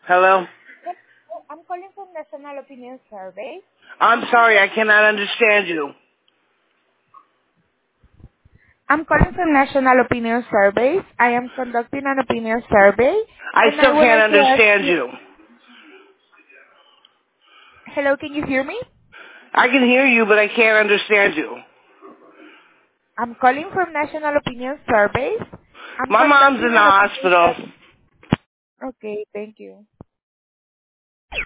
Hello? I'm calling from National Opinion Survey. I'm sorry, I cannot understand you. I'm calling from National Opinion Surveys. I am conducting an opinion survey, I and I still would can't like to ask understand you. you. Hello, can you hear me? I can hear you, but I can't understand you. I'm calling from National Opinion Surveys. I'm My mom's conducting in the an opinion hospital. survey. Okay, thank you.